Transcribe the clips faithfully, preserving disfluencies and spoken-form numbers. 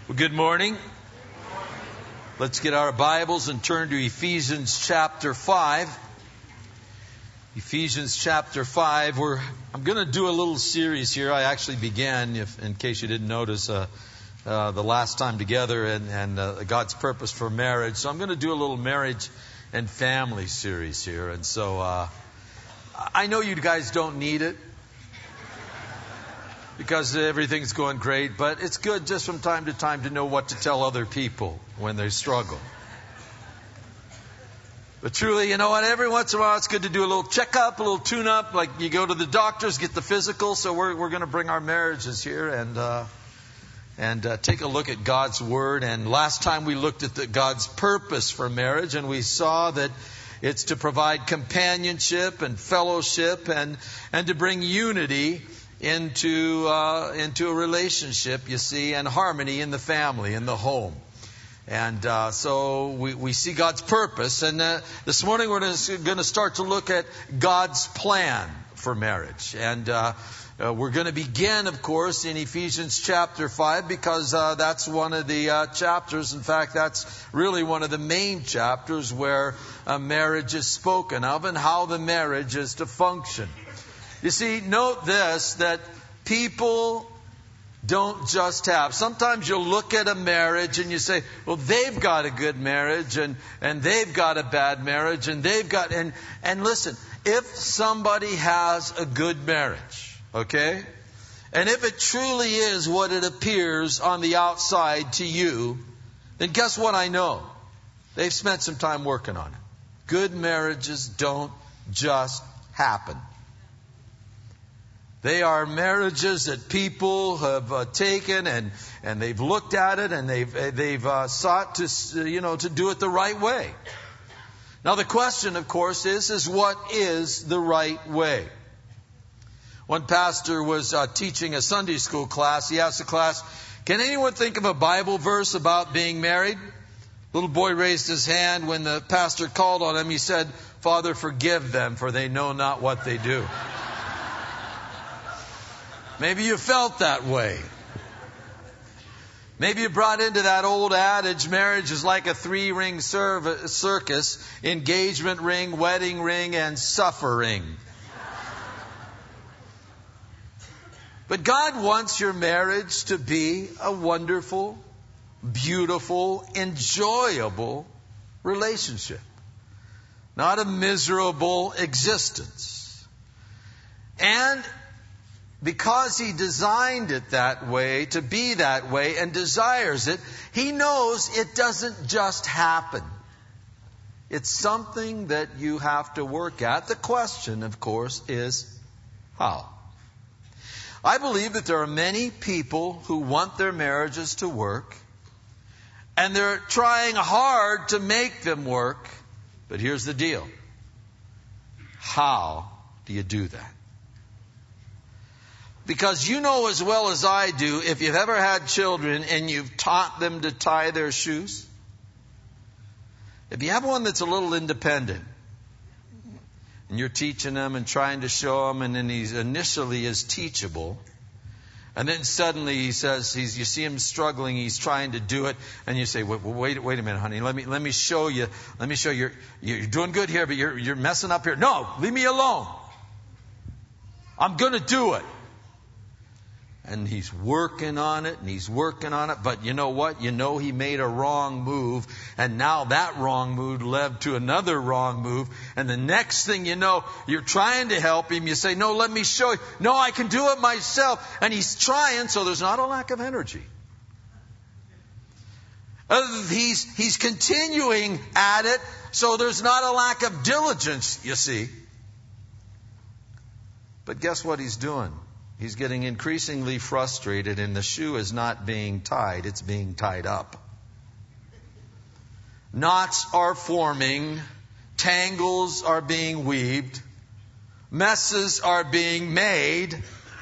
Well, good morning. Let's get our Bibles and turn to Ephesians chapter five. Ephesians chapter five. We're, I'm going to do a little series here. I actually began, if, in case you didn't notice, uh, uh, the last time together and, and uh, God's purpose for marriage. So I'm going to do a little marriage and family series here. And so uh, I know you guys don't need it, because everything's going great, but it's good just from time to time to know what to tell other people when they struggle. But truly, you know what, every once in a while it's good to do a little checkup, a little tune-up, like you go to the doctors, get the physical. So we're we're going to bring our marriages here and uh, and uh, take a look at God's Word. And last time we looked at the, God's purpose for marriage, and we saw that it's to provide companionship and fellowship and and to bring unity into uh, into a relationship, you see, and harmony in the family, in the home. And uh, so we, we see God's purpose. And uh, this morning we're going to start to look at God's plan for marriage. And uh, uh, we're going to begin, of course, in Ephesians chapter five, because uh, that's one of the uh, chapters. In fact, that's really one of the main chapters where uh, marriage is spoken of and how the marriage is to function. You see, note this, that people don't just have. Sometimes you'll look at a marriage and you say, well, they've got a good marriage and, and they've got a bad marriage and they've got... And, and listen, if somebody has a good marriage, okay, and if it truly is what it appears on the outside to you, then guess what I know? They've spent some time working on it. Good marriages don't just happen. They are marriages that people have uh, taken and, and they've looked at it and they've they've uh, sought to you know to do it the right way. Now the question, of course, is is what is the right way? One pastor was uh, teaching a Sunday school class. He asked the class, "Can anyone think of a Bible verse about being married?" Little boy raised his hand. When the pastor called on him, he said, "Father, forgive them, for they know not what they do." Maybe you felt that way. Maybe you brought into that old adage, marriage is like a three-ring serv- circus, engagement ring, wedding ring, and suffering. But God wants your marriage to be a wonderful, beautiful, enjoyable relationship, not a miserable existence. And because He designed it that way, to be that way, and desires it, He knows it doesn't just happen. It's something that you have to work at. The question, of course, is how? I believe that there are many people who want their marriages to work, and they're trying hard to make them work. But here's the deal. How do you do that? Because you know as well as I do, if you've ever had children and you've taught them to tie their shoes, if you have one that's a little independent, and you're teaching them and trying to show them, and then he initially is teachable, and then suddenly he says, he's, you see him struggling, he's trying to do it, and you say, wait, wait, wait a minute, honey, let me let me show you, let me show you, you're, you're doing good here, but you're you're messing up here. No, leave me alone. I'm going to do it. And he's working on it, and he's working on it. But you know what? You know he made a wrong move. And now that wrong move led to another wrong move. And the next thing you know, you're trying to help him. You say, no, let me show you. No, I can do it myself. And he's trying, so there's not a lack of energy. He's, he's continuing at it, so there's not a lack of diligence, you see. But guess what he's doing? He's getting increasingly frustrated, and the shoe is not being tied, it's being tied up. Knots are forming, tangles are being weaved, messes are being made,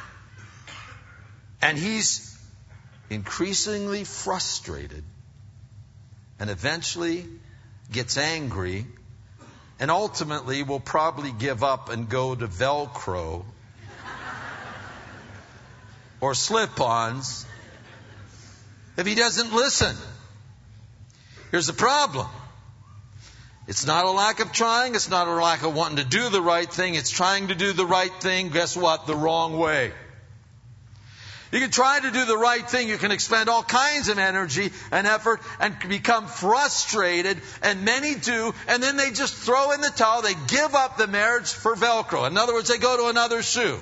and he's increasingly frustrated and eventually gets angry and ultimately will probably give up and go to Velcro or slip-ons if he doesn't listen? Here's the problem. It's not a lack of trying. It's not a lack of wanting to do the right thing. It's trying to do the right thing, guess what? The wrong way. You can try to do the right thing. You can expend all kinds of energy and effort and become frustrated, and many do, and then they just throw in the towel. They give up the marriage for Velcro. In other words, they go to another shoe.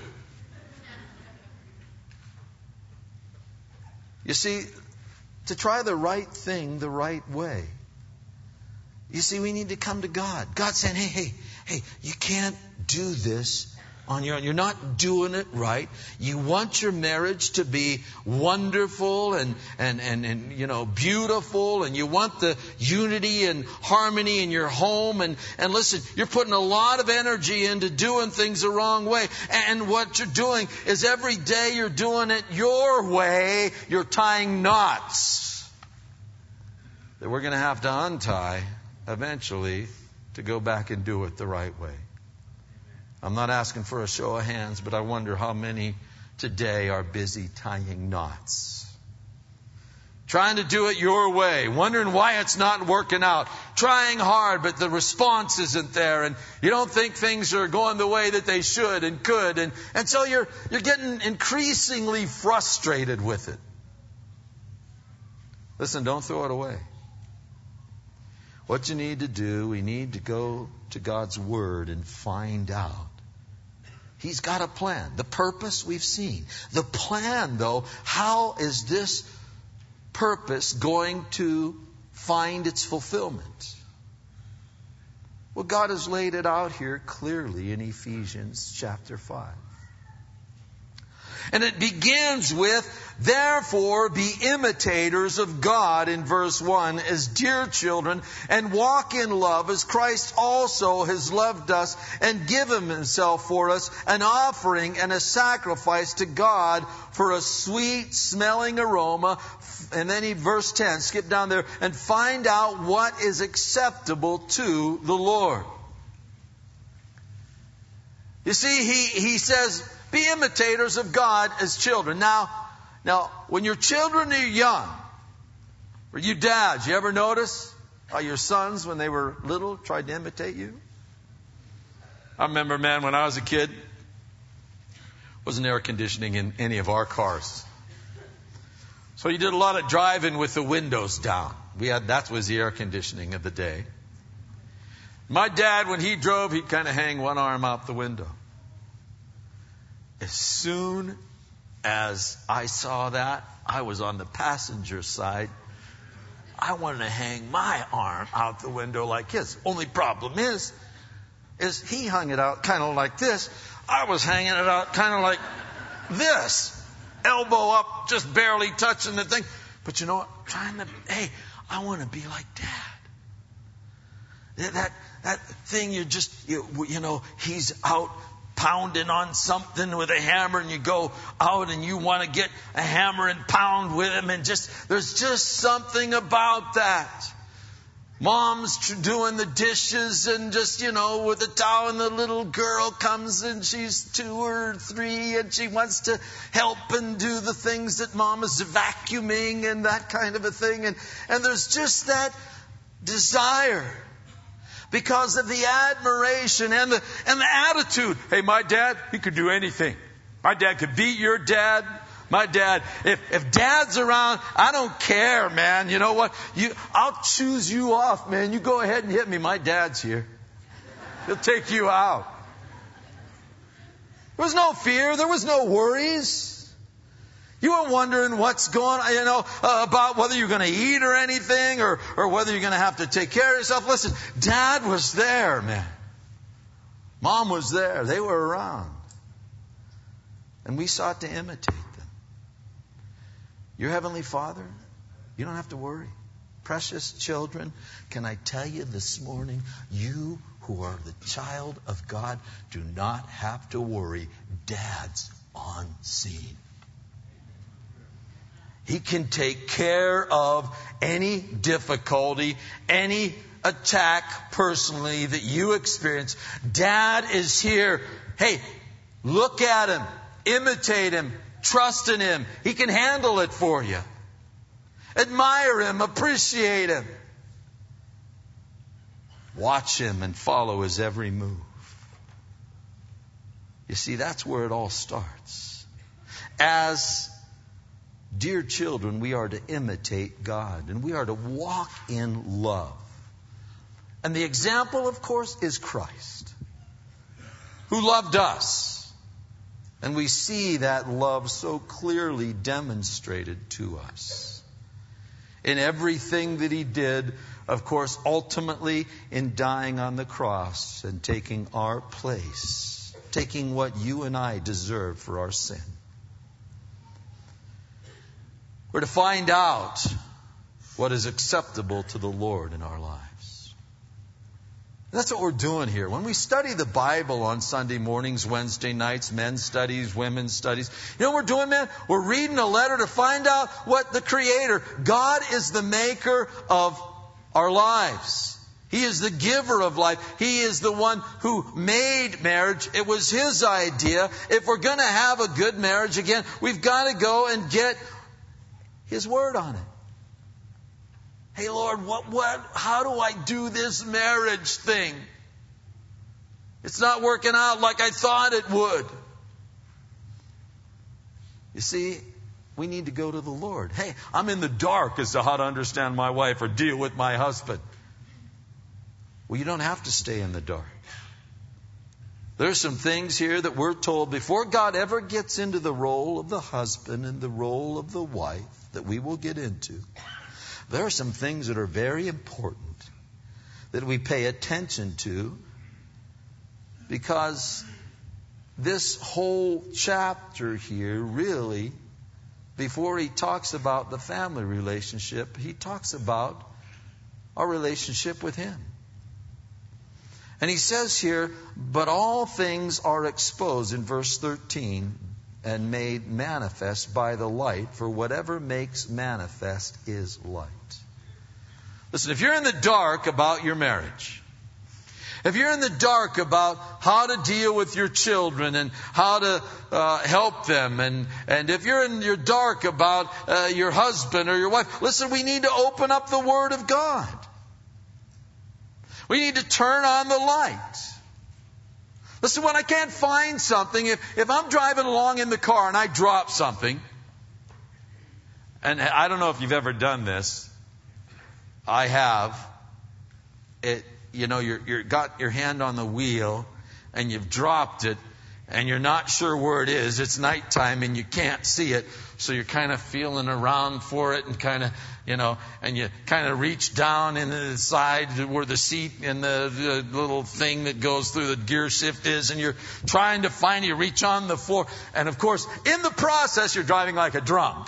You see, to try the right thing the right way, you see, we need to come to God. God's saying, hey, hey, hey, you can't do this on your own. You're not doing it right. You want your marriage to be wonderful and, and, and, and, you know, beautiful, and you want the unity and harmony in your home. And, and listen, you're putting a lot of energy into doing things the wrong way. And what you're doing is every day you're doing it your way. You're tying knots that we're going to have to untie eventually to go back and do it the right way. I'm not asking for a show of hands, but I wonder how many today are busy tying knots. Trying to do it your way, wondering why it's not working out. Trying hard, but the response isn't there, and you don't think things are going the way that they should and could, and, and so you're you're getting increasingly frustrated with it. Listen, don't throw it away. What you need to do, we need to go to God's Word and find out. He's got a plan. The purpose we've seen. The plan, though, how is this purpose going to find its fulfillment? Well, God has laid it out here clearly in Ephesians chapter five. And it begins with, therefore be imitators of God in verse one as dear children, and walk in love as Christ also has loved us and given himself for us, an offering and a sacrifice to God for a sweet smelling aroma. And then he, verse ten, skip down there, and find out what is acceptable to the Lord. You see, he, he says, be imitators of God as children. Now, now, when your children are young, or you dads, you ever notice how your sons, when they were little, tried to imitate you? I remember, man, when I was a kid, wasn't air conditioning in any of our cars. So you did a lot of driving with the windows down. We had, that was the air conditioning of the day. My dad, when he drove, he'd kind of hang one arm out the window. As soon as I saw that, I was on the passenger side. I wanted to hang my arm out the window like his. Only problem is, is he hung it out kind of like this. I was hanging it out kind of like this. Elbow up, just barely touching the thing. But you know what? Trying to, hey, I want to be like Dad. That, that thing you just, you, you know, he's out pounding on something with a hammer, and you go out and you want to get a hammer and pound with him, and just there's just something about that. Mom's doing the dishes and just, you know, with a towel, and the little girl comes and she's two or three and she wants to help and do the things that mom is vacuuming and that kind of a thing. And, and there's just that desire because of the admiration and the, and the attitude. Hey, my dad, he could do anything. My dad could beat your dad. My dad, if, if Dad's around, I don't care, man. You know what? You, I'll choose you off, man. You go ahead and hit me. My dad's here. He'll take you out. There was no fear. There was no worries. You weren't wondering what's going on, you know, uh, about whether you're going to eat or anything, or, or whether you're going to have to take care of yourself. Listen, Dad was there, man. Mom was there. They were around. And we sought to imitate them. Your Heavenly Father, you don't have to worry. Precious children, can I tell you this morning, you who are the child of God do not have to worry. Dad's on scene. He can take care of any difficulty, any attack personally that you experience. Dad is here. Hey, look at him. Imitate him. Trust in him. He can handle it for you. Admire him, appreciate him. Watch him and follow his every move. You see, that's where it all starts. As dear children, we are to imitate God, and we are to walk in love. And the example, of course, is Christ, who loved us. And we see that love so clearly demonstrated to us in everything that he did, of course, ultimately in dying on the cross and taking our place, taking what you and I deserve for our sin. We're to find out what is acceptable to the Lord in our lives. That's what we're doing here. When we study the Bible on Sunday mornings, Wednesday nights, men's studies, women's studies, you know what we're doing, man? We're reading a letter to find out what the Creator, God is the maker of our lives. He is the giver of life. He is the one who made marriage. It was His idea. If we're going to have a good marriage again, we've got to go and get His Word on it. Hey, Lord, what, what, how do I do this marriage thing? It's not working out like I thought it would. You see, we need to go to the Lord. Hey, I'm in the dark as to how to understand my wife or deal with my husband. Well, you don't have to stay in the dark. There's some things here that we're told before God ever gets into the role of the husband and the role of the wife that we will get into. There are some things that are very important that we pay attention to, because this whole chapter here really, before he talks about the family relationship, he talks about our relationship with Him. And he says here, but all things are exposed in verse thirteen and made manifest by the light, for whatever makes manifest is light. Listen, if you're in the dark about your marriage, if you're in the dark about how to deal with your children and how to uh, help them, and, and if you're in your dark about uh, your husband or your wife, listen, we need to open up the Word of God. We need to turn on the light. Listen, when I can't find something, if, if I'm driving along in the car and I drop something, and I don't know if you've ever done this, I have. It, you know, you're, you're got your hand on the wheel and you've dropped it and you're not sure where it is. It's nighttime and you can't see it. So you're kind of feeling around for it and kind of, you know, and you kind of reach down into the side where the seat and the, the little thing that goes through the gear shift is, and you're trying to find it. You reach on the floor. And of course, in the process, you're driving like a drunk.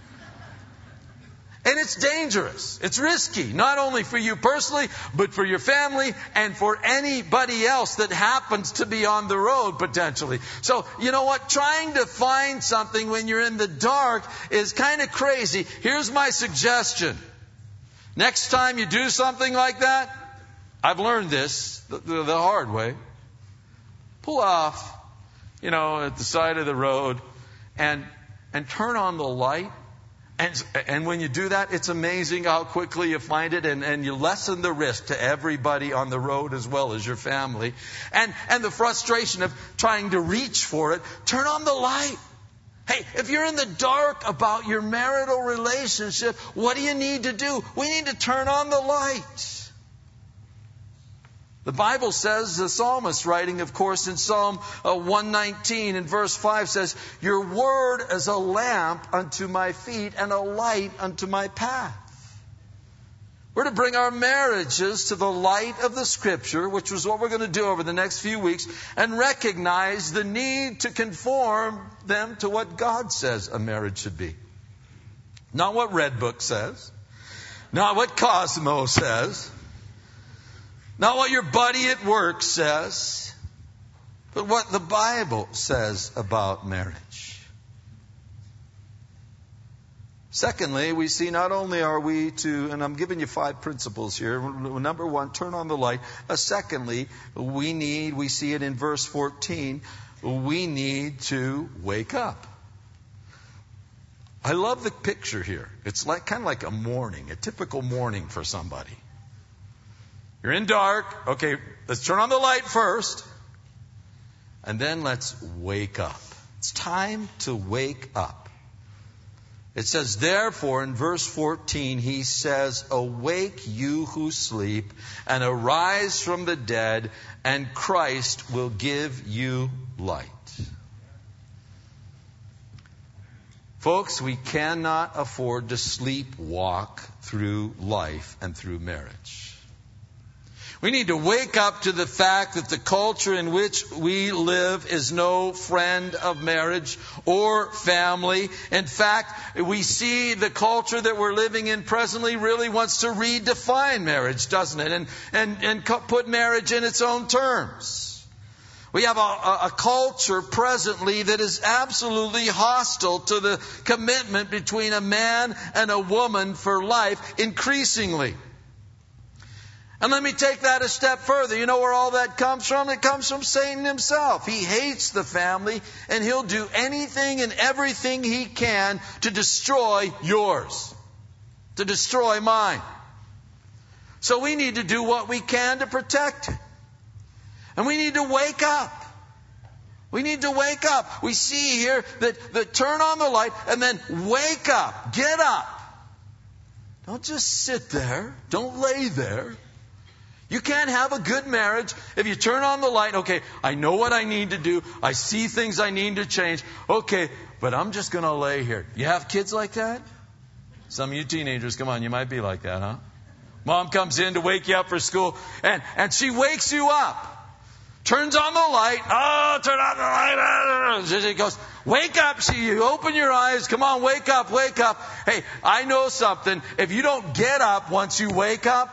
And it's dangerous. It's risky, not only for you personally, but for your family and for anybody else that happens to be on the road potentially. So, you know what? Trying to find something when you're in the dark is kind of crazy. Here's my suggestion. Next time you do something like that, I've learned this the, the, the hard way. Pull off, you know, at the side of the road and and turn on the light. And, and when you do that, it's amazing how quickly you find it, and, and you lessen the risk to everybody on the road as well as your family. And, and the frustration of trying to reach for it, turn on the light. Hey, if you're in the dark about your marital relationship, what do you need to do? We need to turn on the light. The Bible says, the psalmist writing, of course, in Psalm one nineteen in verse five says, your word is a lamp unto my feet and a light unto my path. We're to bring our marriages to the light of the Scripture, which is what we're going to do over the next few weeks, and recognize the need to conform them to what God says a marriage should be. Not what Red Book says, not what Cosmo says, not what your buddy at work says, but what the Bible says about marriage. Secondly, we see not only are we to, and I'm giving you five principles here. Number one, turn on the light. Uh, secondly, we need, we see it in verse fourteen, we need to wake up. I love the picture here. It's like kind of like a morning, a typical morning for somebody. You're in dark. Okay, let's turn on the light first. And then let's wake up. It's time to wake up. It says, therefore, in verse fourteen, he says, awake you who sleep, and arise from the dead, and Christ will give you light. Folks, we cannot afford to sleepwalk through life and through marriage. We need to wake up to the fact that the culture in which we live is no friend of marriage or family. In fact, we see the culture that we're living in presently really wants to redefine marriage, doesn't it? And, and, and put marriage in its own terms. We have a, a, a culture presently that is absolutely hostile to the commitment between a man and a woman for life increasingly. And let me take that a step further. You know where all that comes from? It comes from Satan himself. He hates the family, and he'll do anything and everything he can to destroy yours, to destroy mine. So we need to do what we can to protect it. And we need to wake up. We need to wake up. We see here that, that turn on the light and then wake up. Get up. Don't just sit there. Don't lay there. You can't have a good marriage if you turn on the light. Okay, I know what I need to do. I see things I need to change. Okay, but I'm just going to lay here. You have kids like that? Some of you teenagers, come on, you might be like that, huh? Mom comes in to wake you up for school, and, and she wakes you up. Turns on the light. Oh, turn on the light. She goes, wake up. She, you open your eyes. Come on, wake up, wake up. Hey, I know something. If you don't get up once you wake up,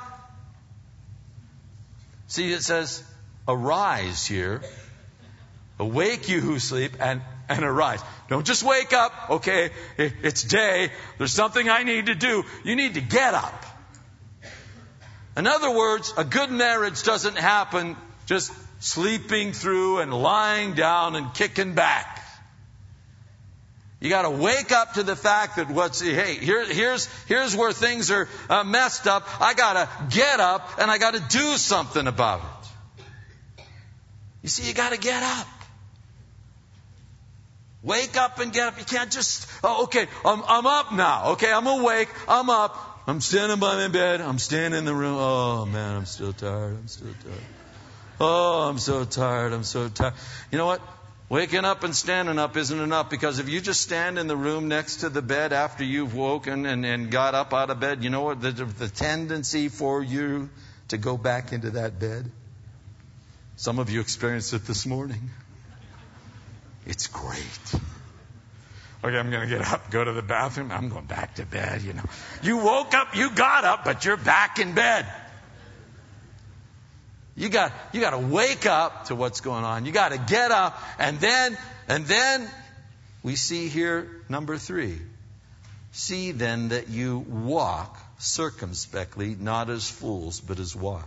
see, it says, arise here. Awake you who sleep, and, and arise. Don't just wake up. Okay, it's day. There's something I need to do. You need to get up. In other words, a good marriage doesn't happen just sleeping through and lying down and kicking back. You got to wake up to the fact that what's, hey, here, here's, here's where things are uh, messed up. I got to get up and I got to do something about it. You see, you got to get up. Wake up and get up. You can't just, oh, okay, I'm, I'm up now. Okay, I'm awake. I'm up. I'm standing by my bed. I'm standing in the room. Oh, man, I'm still tired. I'm still tired. Oh, I'm so tired. I'm so tired. You know what? Waking up and standing up isn't enough, because if you just stand in the room next to the bed after you've woken and, and got up out of bed, you know what? The, the tendency for you to go back into that bed. Some of you experienced it this morning. It's great. Okay, I'm going to get up, go to the bathroom. I'm going back to bed, you know. You woke up, you got up, but you're back in bed. You got, you got to wake up to what's going on. You got to get up, and then, and then we see here number three. See then that you walk circumspectly, not as fools, but as wise.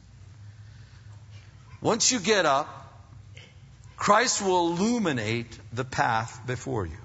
Once you get up, Christ will illuminate the path before you.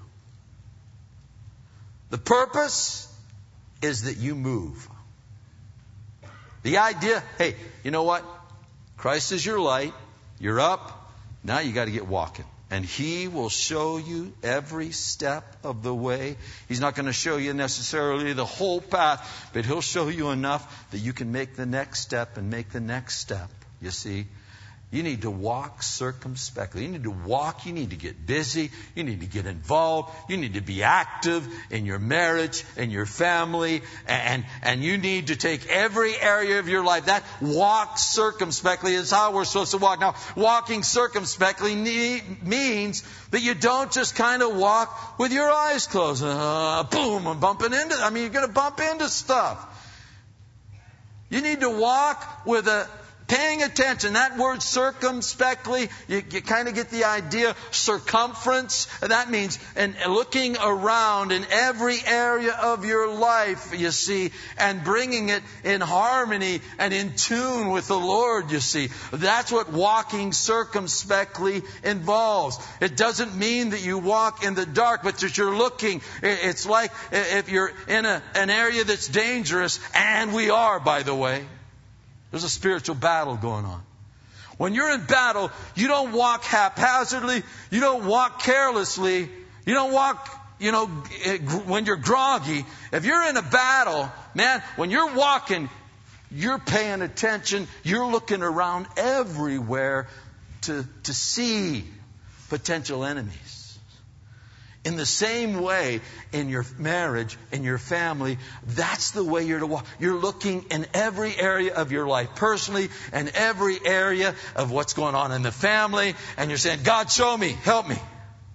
The purpose is that you move. The idea, hey, you know what? Christ is your light. You're up. Now you got to get walking. And He will show you every step of the way. He's not going to show you necessarily the whole path, but He'll show you enough that you can make the next step and make the next step. You see? You need to walk circumspectly. You need to walk. You need to get busy. You need to get involved. You need to be active in your marriage, in your family. And, and you need to take every area of your life. That walk circumspectly is how we're supposed to walk. Now, walking circumspectly need, means that you don't just kind of walk with your eyes closed. Uh, boom, I'm bumping into, I mean, you're going to bump into stuff. You need to walk with a paying attention. That word circumspectly, you, you kind of get the idea. Circumference, that means and looking around in every area of your life, you see, and bringing it in harmony and in tune with the Lord, you see. That's what walking circumspectly involves. It doesn't mean that you walk in the dark, but that you're looking. It's like if you're in a, an area that's dangerous, and we are, by the way. There's a spiritual battle going on. When you're in battle, you don't walk haphazardly. You don't walk carelessly. You don't walk, you know, when you're groggy. If you're in a battle, man, when you're walking, you're paying attention. You're looking around everywhere to, to see potential enemies. In the same way, in your marriage, in your family, that's the way you're to walk. You're looking in every area of your life, personally, and every area of what's going on in the family, and you're saying, God, show me, help me.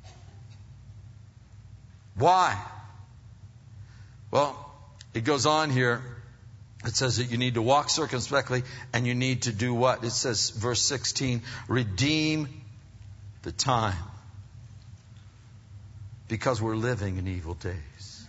Why? Well, it goes on here. It says that you need to walk circumspectly, and you need to do what? It says, verse sixteen, redeem the time. Because we're living in evil days.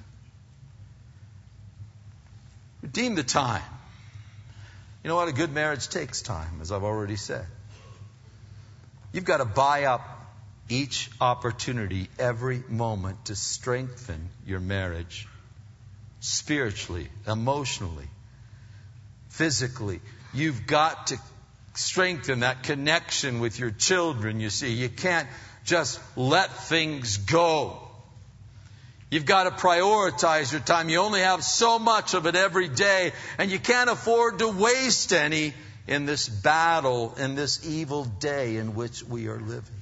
Redeem the time. You know what? A good marriage takes time, as I've already said. You've got to buy up each opportunity, every moment, to strengthen your marriage. Spiritually, emotionally, physically. You've got to strengthen that connection with your children, you see. You can't just let things go. You've got to prioritize your time. You only have so much of it every day, and you can't afford to waste any in this battle, in this evil day in which we are living.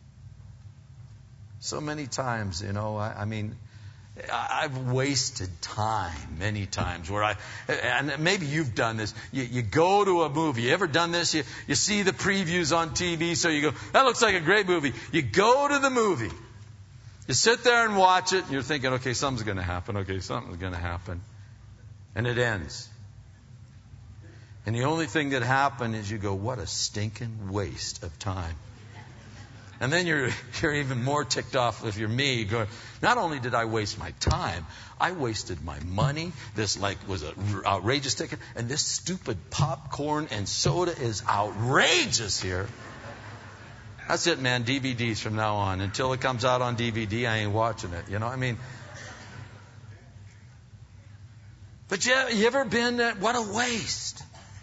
So many times, you know, I, I mean, I've wasted time many times where I, and maybe you've done this. You, you go to a movie. You ever done this? You, you see the previews on T V, so you go, that looks like a great movie. You go to the movie. You sit there and watch it, and you're thinking, okay, something's going to happen. Okay, something's going to happen. And it ends. And the only thing that happened is you go, what a stinking waste of time. And then you're you're even more ticked off if you're me. Going, not only did I waste my time, I wasted my money. This like was an outrageous ticket. And this stupid popcorn and soda is outrageous here. That's it, man. D V Ds from now on. Until it comes out on D V D, I ain't watching it. You know, I mean. But you, you ever been there? What a waste.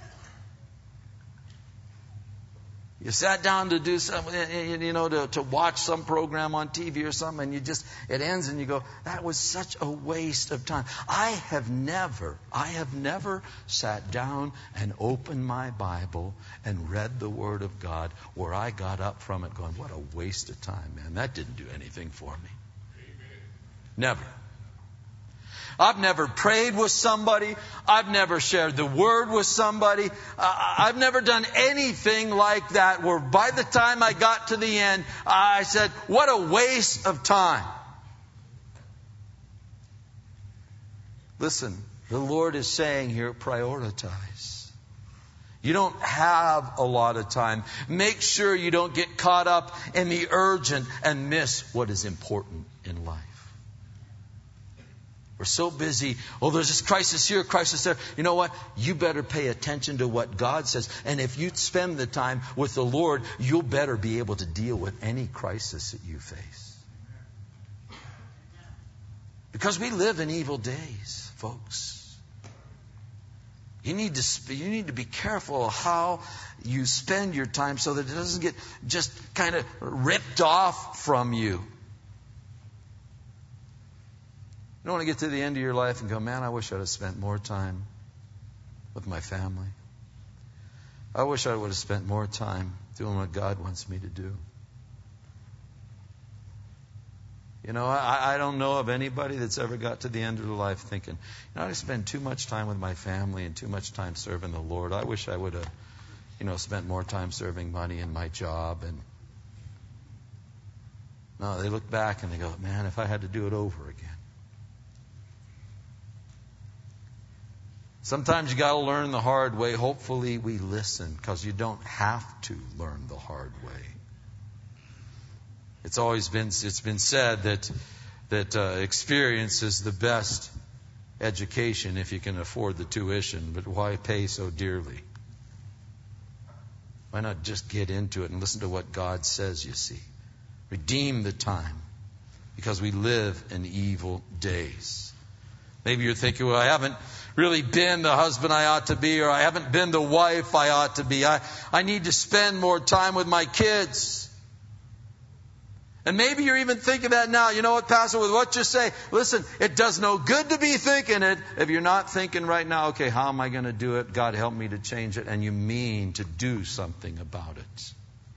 You sat down to do something, you know, to, to watch some program on T V or something, and you just, it ends and you go, that was such a waste of time. I have never, I have never sat down and opened my Bible and read the Word of God where I got up from it going, what a waste of time, man. That didn't do anything for me. Amen. Never. I've never prayed with somebody. I've never shared the Word with somebody. Uh, I've never done anything like that where by the time I got to the end, I said, what a waste of time. Listen, the Lord is saying here, prioritize. You don't have a lot of time. Make sure you don't get caught up in the urgent and miss what is important in life. We're so busy. Oh, there's this crisis here, crisis there. You know what? You better pay attention to what God says. And if you spend the time with the Lord, you'll better be able to deal with any crisis that you face. Because we live in evil days, folks. You need to you need to be careful of how you spend your time so that it doesn't get just kind of ripped off from you. You don't want to get to the end of your life and go, man, I wish I'd have spent more time with my family. I wish I would have spent more time doing what God wants me to do. You know, I, I don't know of anybody that's ever got to the end of their life thinking, you know, I spend too much time with my family and too much time serving the Lord. I wish I would have, you know, spent more time serving money in my job. And no, they look back and they go, man, if I had to do it over again. Sometimes you got to learn the hard way. Hopefully we listen, because you don't have to learn the hard way. It's always been it's been said that that uh, experience is the best education if you can afford the tuition. But why pay so dearly? Why not just get into it and listen to what God says? You see, redeem the time, because we live in evil days. Maybe you're thinking, well, I haven't really been the husband I ought to be, or I haven't been the wife I ought to be. I, I need to spend more time with my kids. And maybe you're even thinking that now. You know what, Pastor, with what you say, listen, it does no good to be thinking it if you're not thinking right now, okay, how am I going to do it? God, help me to change it. And you mean to do something about it.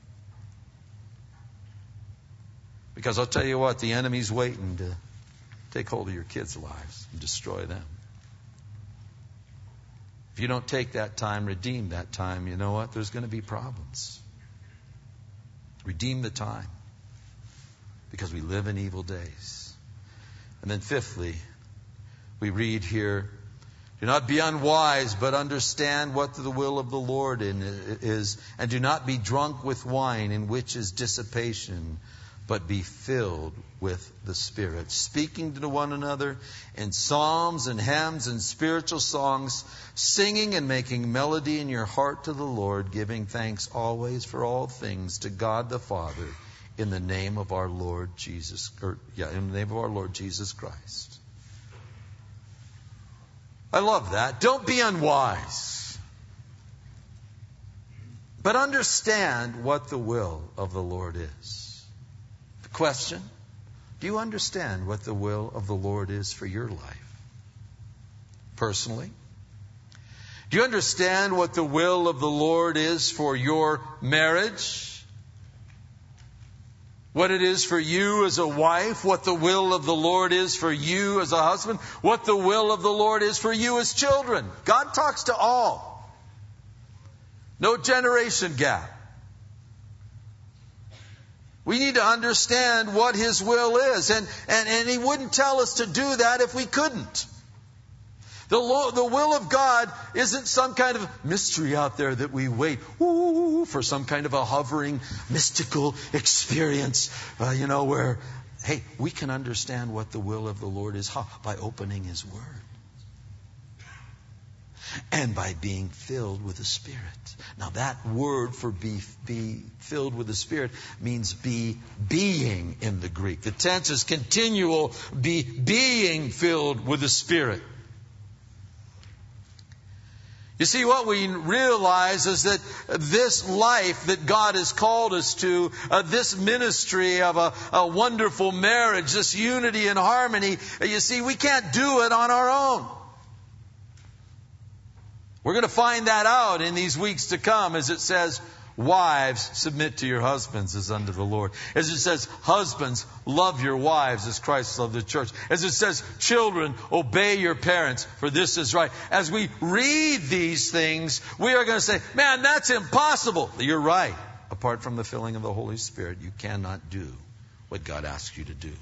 Because I'll tell you what, the enemy's waiting to take hold of your kids' lives and destroy them. If you don't take that time, redeem that time, you know what? There's going to be problems. Redeem the time, because we live in evil days. And then fifthly, we read here, do not be unwise, but understand what the will of the Lord is, and do not be drunk with wine, in which is dissipation, but be filled with the Spirit, speaking to one another in psalms and hymns and spiritual songs, singing and making melody in your heart to the Lord, giving thanks always for all things to God the Father, in the name of our Lord Jesus, or yeah, in the name of our Lord Jesus Christ. I love that. Don't be unwise, but understand what the will of the Lord is. The question, do you understand what the will of the Lord is for your life? Personally? Do you understand what the will of the Lord is for your marriage? What it is for you as a wife, what the will of the Lord is for you as a husband, what the will of the Lord is for you as children. God talks to all. No generation gap. We need to understand what His will is. And, and, and He wouldn't tell us to do that if we couldn't. The, lo- the will of God isn't some kind of mystery out there that we wait ooh, for some kind of a hovering, mystical experience, uh, you know, where, hey, we can understand what the will of the Lord is. How? By opening His Word. And by being filled with the Spirit. Now that word for be, be filled with the Spirit means be being in the Greek. The tense is continual, be being filled with the Spirit. You see, what we realize is that this life that God has called us to, uh, this ministry of a, a wonderful marriage, this unity and harmony, uh, you see, we can't do it on our own. We're going to find that out in these weeks to come, as it says, wives, submit to your husbands as unto the Lord. As it says, husbands, love your wives as Christ loved the church. As it says, children, obey your parents, for this is right. As we read these things, we are going to say, man, that's impossible. You're right. Apart from the filling of the Holy Spirit, you cannot do what God asks you to do.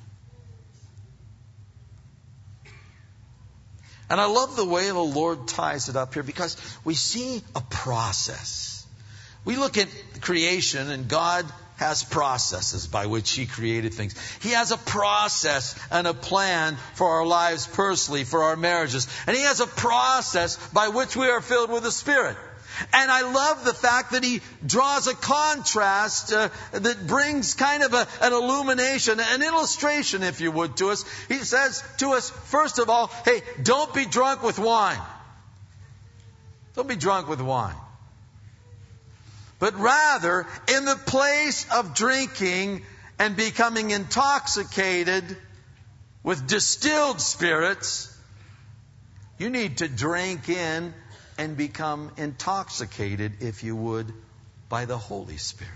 And I love the way the Lord ties it up here, because we see a process. We look at creation, and God has processes by which He created things. He has a process and a plan for our lives personally, for our marriages. And He has a process by which we are filled with the Spirit. And I love the fact that He draws a contrast uh, that brings kind of a, an illumination, an illustration, if you would, to us. He says to us, first of all, hey, don't be drunk with wine. Don't be drunk with wine. But rather, in the place of drinking and becoming intoxicated with distilled spirits, you need to drink in and become intoxicated, if you would, by the Holy Spirit.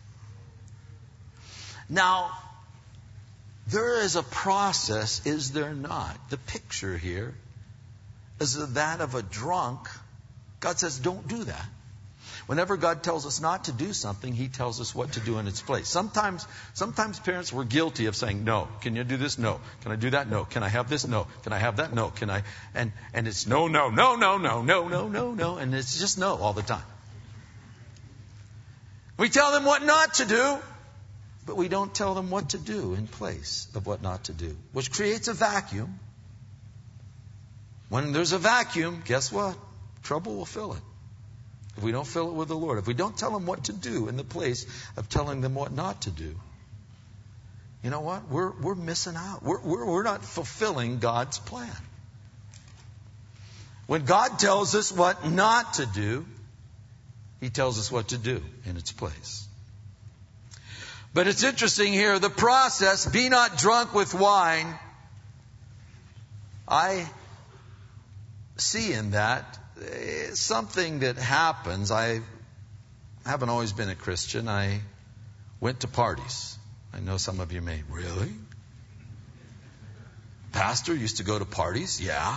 Now, there is a process, is there not? The picture here is that of a drunk. God says, don't do that. Whenever God tells us not to do something, He tells us what to do in its place. Sometimes, sometimes parents were guilty of saying, no. Can you do this? No. Can I do that? No. Can I have this? No. Can I have that? No. Can I? And, and it's no, no, no, no, no, no, no, no, no. And it's just no all the time. We tell them what not to do, but we don't tell them what to do in place of what not to do, which creates a vacuum. When there's a vacuum, guess what? Trouble will fill it. If we don't fill it with the Lord, if we don't tell them what to do in the place of telling them what not to do, you know what? We're we're missing out. We're we're, we're not fulfilling God's plan. When God tells us what not to do, He tells us what to do in its place. But it's interesting here, the process, be not drunk with wine. I see in that something that happens. I haven't always been a Christian. I went to parties. I know some of you may, really? Pastor used to go to parties? Yeah.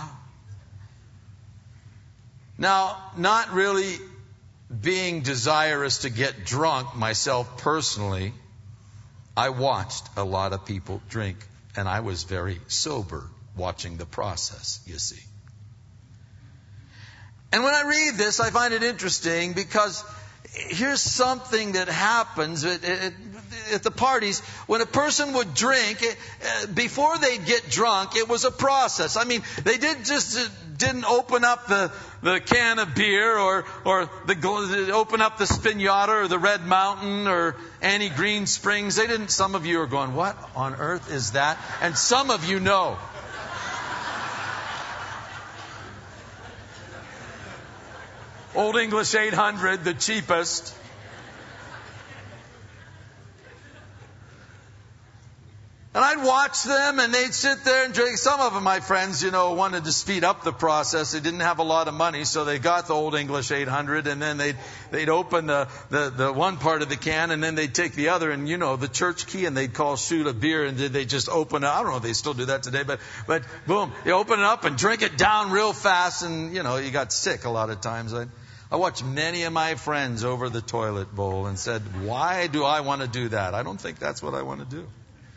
Now, not really being desirous to get drunk myself personally, I watched a lot of people drink, and I was very sober watching the process, you see. And when I read this, I find it interesting because here's something that happens at, at, at the parties. When a person would drink, it, uh, before they'd get drunk, it was a process. I mean, they did just uh, didn't open up the, the can of beer or or the open up the Spinata or the Red Mountain or Annie Green Springs. They didn't. Some of you are going, what on earth is that? And some of you know. Old English eight hundred, the cheapest. And I'd watch them and they'd sit there and drink. Some of them, my friends, you know, wanted to speed up the process. They didn't have a lot of money, so they got the Old English eight hundred and then they'd, they'd open the, the, the one part of the can and then they'd take the other and, you know, the church key and they'd call shoot a beer and they just open it. I don't know if they still do that today, but, but boom, you open it up and drink it down real fast and, you know, you got sick a lot of times. I, I watched many of my friends over the toilet bowl and said, why do I want to do that? I don't think that's what I want to do.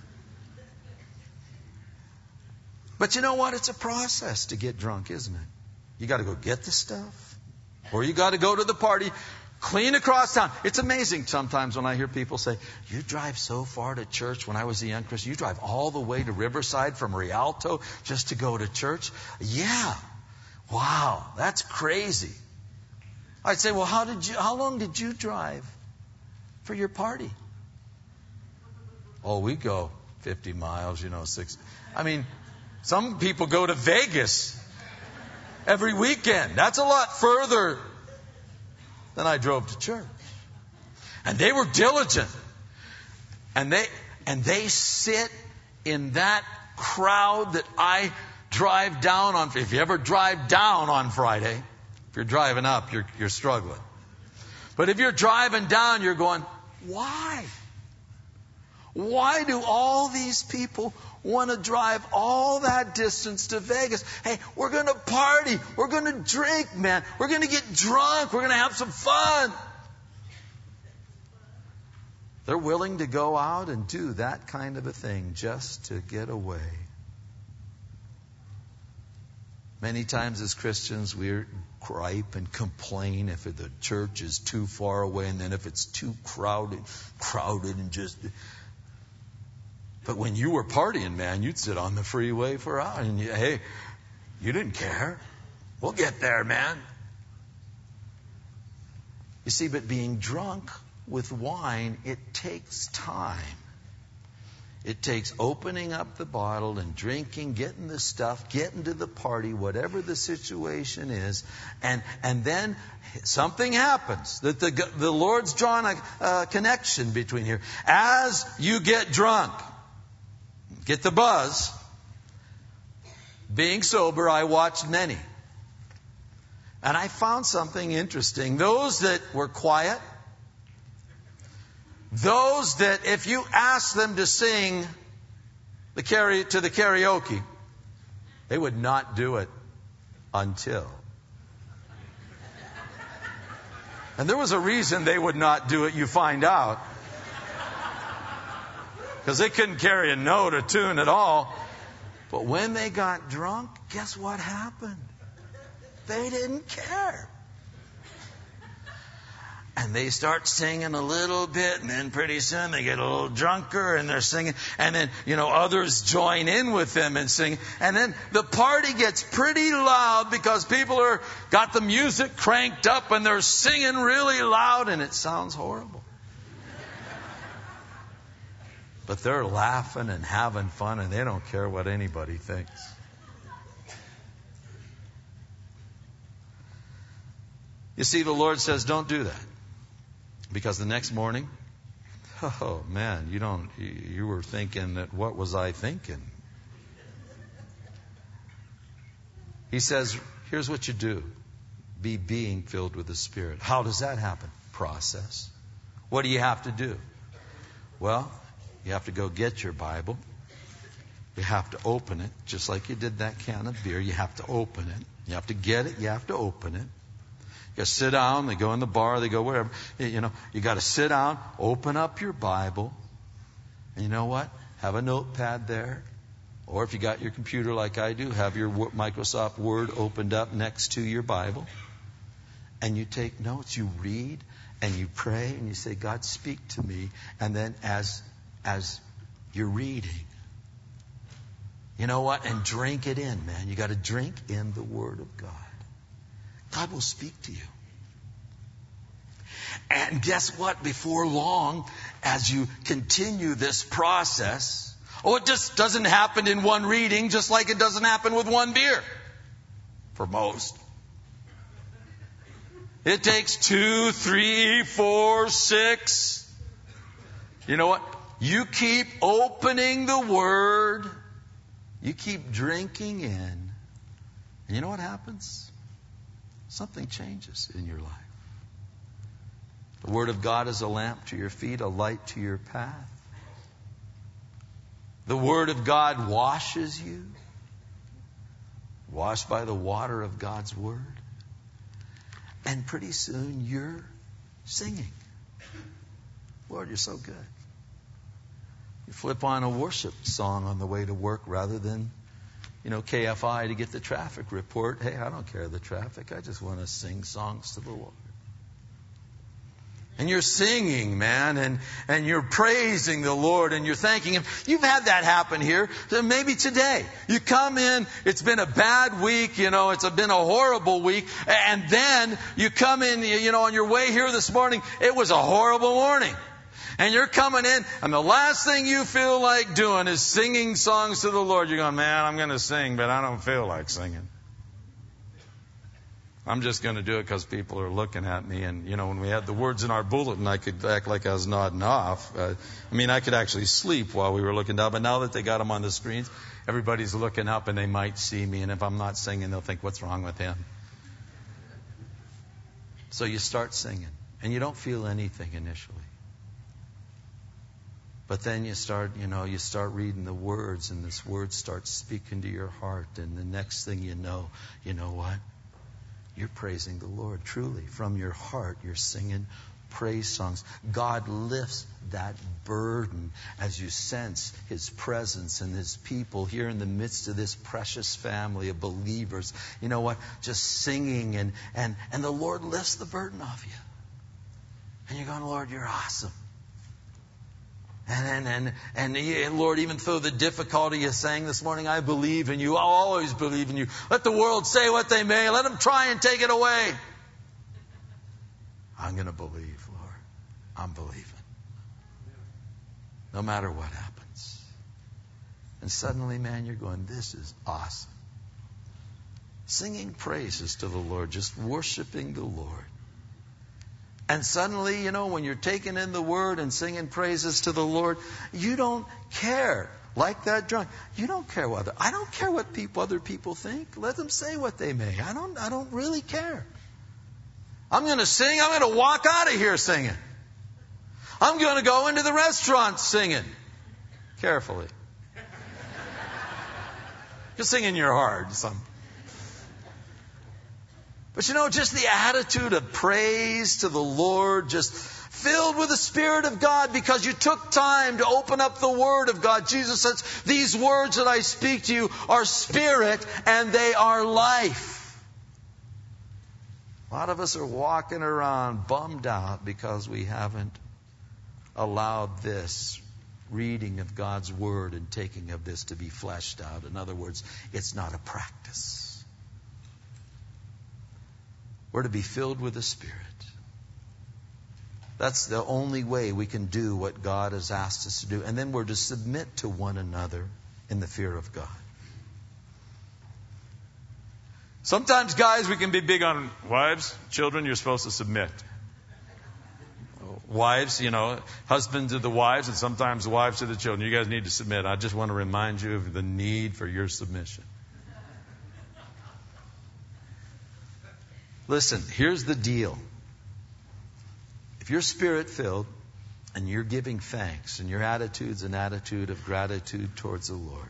But you know what? It's a process to get drunk, isn't it? You got to go get the stuff, or you got to go to the party, clean across town. It's amazing sometimes when I hear people say, you drive so far to church. When I was a young Christian, you drive all the way to Riverside from Rialto just to go to church? Yeah. Wow, that's crazy. I'd say, well, how did you? How long did you drive for your party? Oh, we go fifty miles, you know, six. I mean, some people go to Vegas every weekend. That's a lot further than I drove to church. And they were diligent. And they and they sit in that crowd that I drive down on. If you ever drive down on Friday, if you're driving up, you're you're struggling. But if you're driving down, you're going, why? Why do all these people want to drive all that distance to Vegas? Hey, we're going to party. We're going to drink, man. We're going to get drunk. We're going to have some fun. They're willing to go out and do that kind of a thing just to get away. Many times as Christians, we gripe and complain if the church is too far away, and then if it's too crowded, crowded and just... But when you were partying, man, you'd sit on the freeway for hours. And you, hey, you didn't care. We'll get there, man. You see, but being drunk with wine, it takes time. It takes opening up the bottle and drinking, getting the stuff, getting to the party, whatever the situation is. And and then something happens. That the, the Lord's drawn a, a connection between here. As you get drunk, get the buzz. Being sober, I watched many. And I found something interesting. Those that were quiet, those that if you asked them to sing the karaoke, to the karaoke, they would not do it until. And there was a reason they would not do it, you find out. Because they couldn't carry a note or tune at all. But when they got drunk, guess what happened? They didn't care. And they start singing a little bit, and then pretty soon they get a little drunker, and they're singing. And then, you know, others join in with them and sing. And then the party gets pretty loud because people are got the music cranked up, and they're singing really loud, and it sounds horrible. But they're laughing and having fun, and they don't care what anybody thinks. You see, the Lord says, don't do that. Because the next morning, oh man, you don't, you were thinking that, what was I thinking? He says, here's what you do. Be being filled with the Spirit. How does that happen? Process. What do you have to do? Well, you have to go get your Bible. You have to open it, just like you did that can of beer. You have to open it. You have to get it. You have to open it. You sit down, they go in the bar, they go wherever. You know, you got to sit down, open up your Bible. And you know what? Have a notepad there. Or if you got your computer like I do, have your Microsoft Word opened up next to your Bible. And you take notes, you read, and you pray, and you say, God, speak to me. And then as, as you're reading, you know what? And drink it in, man. You got to drink in the Word of God. God will speak to you. And guess what? Before long, as you continue this process, oh, it just doesn't happen in one reading, just like it doesn't happen with one beer. For most. It takes two, three, four, six. You know what? You keep opening the Word. You keep drinking in. And you know what happens? Something changes in your life. The Word of God is a lamp to your feet, a light to your path. The Word of God washes you. Washed by the water of God's Word. And pretty soon you're singing. Lord, you're so good. You flip on a worship song on the way to work rather than, you know, K F I to get the traffic report. Hey, I don't care the traffic. I just want to sing songs to the Lord. And you're singing, man, and, and you're praising the Lord and you're thanking Him. You've had that happen here. Maybe today. You come in, it's been a bad week, you know, it's been a horrible week. And then you come in, you know, on your way here this morning, it was a horrible morning. And you're coming in, and the last thing you feel like doing is singing songs to the Lord. You're going, man, I'm going to sing, but I don't feel like singing. I'm just going to do it because people are looking at me. And, you know, when we had the words in our bulletin, I could act like I was nodding off. Uh, I mean, I could actually sleep while we were looking down. But now that they got them on the screens, everybody's looking up, and they might see me. And if I'm not singing, they'll think, what's wrong with him? So you start singing, and you don't feel anything initially. But then you start, you know, you start reading the words, and this word starts speaking to your heart. And the next thing you know, you know what? You're praising the Lord. Truly, from your heart, you're singing praise songs. God lifts that burden as you sense His presence and His people here in the midst of this precious family of believers. You know what? Just singing, and, and, and the Lord lifts the burden off you. And you're going, Lord, you're awesome. And, and, and, and Lord, even through the difficulty you sang this morning, I believe in you. I'll always believe in you. Let the world say what they may. Let them try and take it away. I'm going to believe, Lord. I'm believing. No matter what happens. And suddenly, man, you're going, this is awesome. Singing praises to the Lord, just worshiping the Lord. And suddenly, you know, when you're taking in the Word and singing praises to the Lord, you don't care. Like that drunk. You don't care what I don't care what people, other people think. Let them say what they may. I don't, I don't really care. I'm going to sing. I'm going to walk out of here singing. I'm going to go into the restaurant singing. Carefully. Just sing in your heart. Some. But you know, just the attitude of praise to the Lord, just filled with the Spirit of God because you took time to open up the Word of God. Jesus says, these words that I speak to you are spirit and they are life. A lot of us are walking around bummed out because we haven't allowed this reading of God's Word and taking of this to be fleshed out. In other words, it's not a practice. We're to be filled with the Spirit. That's the only way we can do what God has asked us to do. And then we're to submit to one another in the fear of God. Sometimes, guys, we can be big on wives, children, you're supposed to submit. Wives, you know, husbands to the wives, and sometimes wives to the children. You guys need to submit. I just want to remind you of the need for your submission. Listen, here's the deal. If you're Spirit-filled and you're giving thanks and your attitude's an attitude of gratitude towards the Lord,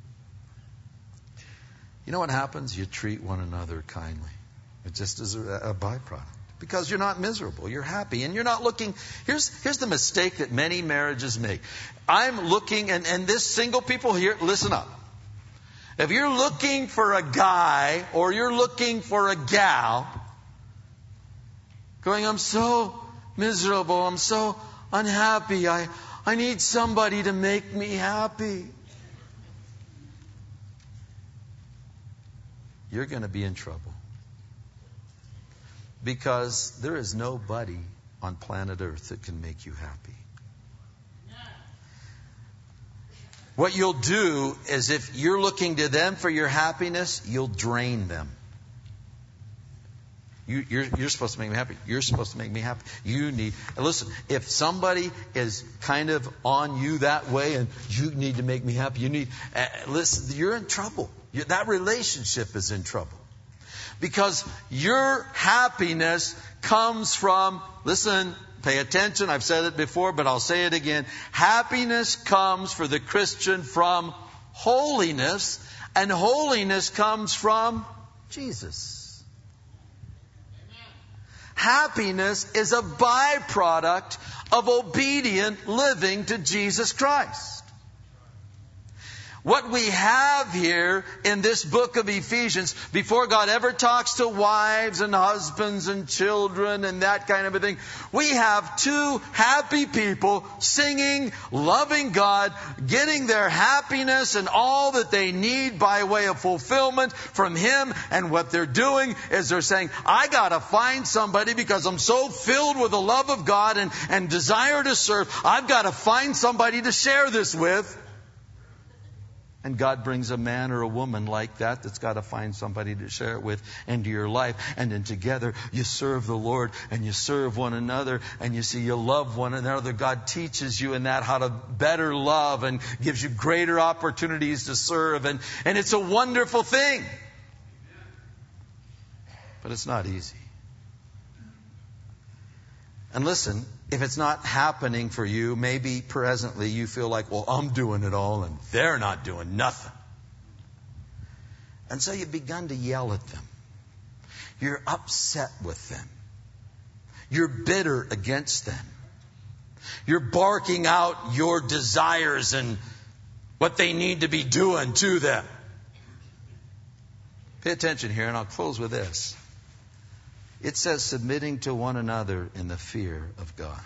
you know what happens? You treat one another kindly. It just is a, a byproduct. Because you're not miserable. You're happy. And you're not looking... Here's, here's the mistake that many marriages make. I'm looking... And, and this single people here, listen up. If you're looking for a guy or you're looking for a gal going, I'm so miserable, I'm so unhappy, I, I need somebody to make me happy, you're going to be in trouble. Because there is nobody on planet Earth that can make you happy. What you'll do is if you're looking to them for your happiness, you'll drain them. You, you're, you're supposed to make me happy. You're supposed to make me happy. You need... And listen, if somebody is kind of on you that way and you need to make me happy, you need... Uh, listen, you're in trouble. You, that relationship is in trouble. Because your happiness comes from... Listen... Pay attention. I've said it before, but I'll say it again. Happiness comes for the Christian from holiness, and holiness comes from Jesus. Happiness is a byproduct of obedient living to Jesus Christ. What we have here in this book of Ephesians, before God ever talks to wives and husbands and children and that kind of a thing, we have two happy people singing, loving God, getting their happiness and all that they need by way of fulfillment from Him. And what they're doing is they're saying, I got to find somebody because I'm so filled with the love of God and, and desire to serve. I've got to find somebody to share this with. And God brings a man or a woman like that that's got to find somebody to share it with into your life. And then together you serve the Lord and you serve one another and you see you love one another. God teaches you in that how to better love and gives you greater opportunities to serve. And, and it's a wonderful thing. But it's not easy. And listen, if it's not happening for you, maybe presently you feel like, well, I'm doing it all and they're not doing nothing. And so you've begun to yell at them. You're upset with them. You're bitter against them. You're barking out your desires and what they need to be doing to them. Pay attention here, and I'll close with this. It says submitting to one another in the fear of God.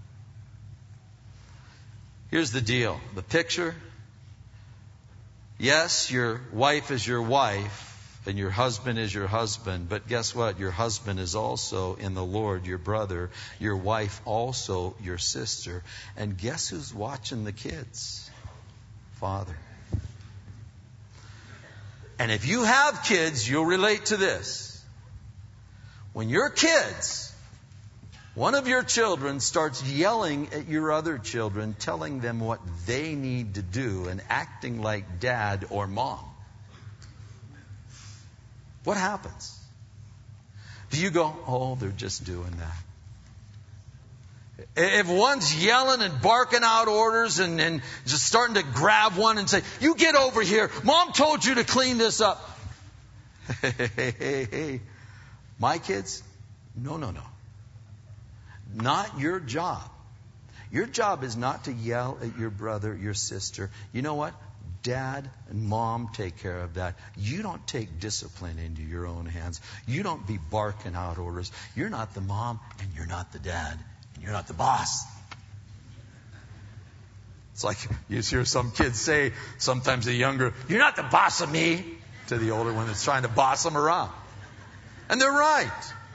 Here's the deal. The picture. Yes, your wife is your wife and your husband is your husband. But guess what? Your husband is also in the Lord your brother. Your wife also your sister. And guess who's watching the kids? Father. And if you have kids, you'll relate to this. When your kids, one of your children starts yelling at your other children, telling them what they need to do and acting like dad or mom, what happens? Do you go, oh, they're just doing that? If one's yelling and barking out orders and, and just starting to grab one and say, you get over here. Mom told you to clean this up. Hey, hey, hey, hey. My kids? No, no, no. Not your job. Your job is not to yell at your brother, your sister. You know what? Dad and mom take care of that. You don't take discipline into your own hands. You don't be barking out orders. You're not the mom, and you're not the dad, and you're not the boss. It's like you hear some kids say, sometimes the younger, you're not the boss of me, to the older one that's trying to boss them around. And they're right.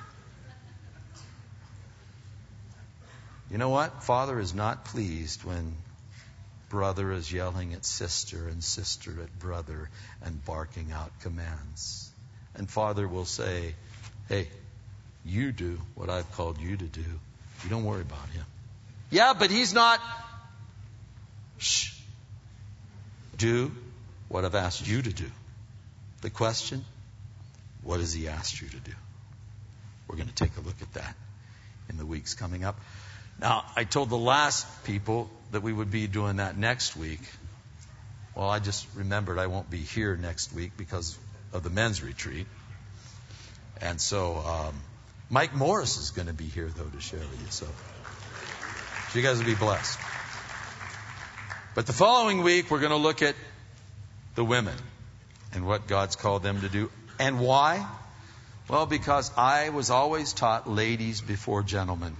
You know what? Father is not pleased when brother is yelling at sister and sister at brother and barking out commands. And Father will say, hey, you do what I've called you to do. You don't worry about him. Yeah, but he's not. Shh. Do what I've asked you to do. The question, what has he asked you to do? We're going to take a look at that in the weeks coming up. Now, I told the last people that we would be doing that next week. Well, I just remembered I won't be here next week because of the men's retreat. And so um, Mike Morris is going to be here, though, to share with you. So, so you guys will be blessed. But the following week, we're going to look at the women and what God's called them to do. And why? Well, because I was always taught ladies before gentlemen.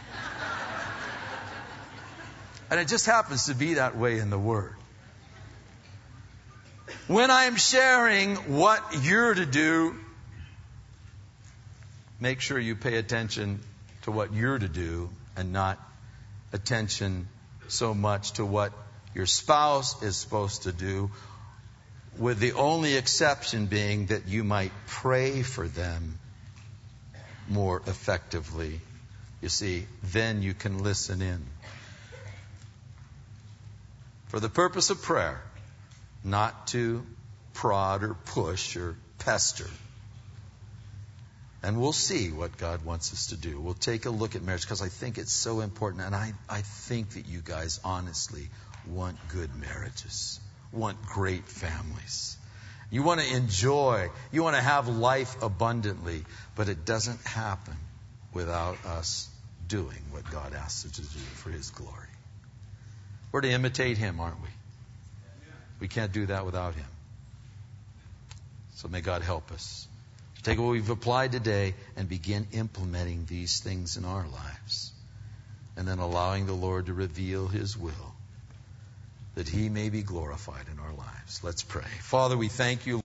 And it just happens to be that way in the Word. When I'm sharing what you're to do, make sure you pay attention to what you're to do and not attention so much to what your spouse is supposed to do, with the only exception being that you might pray for them more effectively. You see, then you can listen in. For the purpose of prayer, not to prod or push or pester. And we'll see what God wants us to do. We'll take a look at marriage because I think it's so important. And I, I think that you guys honestly want good marriages, want great families. You want to enjoy, you want to have life abundantly, but it doesn't happen without us doing what God asks us to do for His glory. We're to imitate Him, aren't we? We can't do that without Him. So may God help us. Take what we've applied today and begin implementing these things in our lives. And then allowing the Lord to reveal His will, that He may be glorified in our lives. Let's pray. Father, we thank You.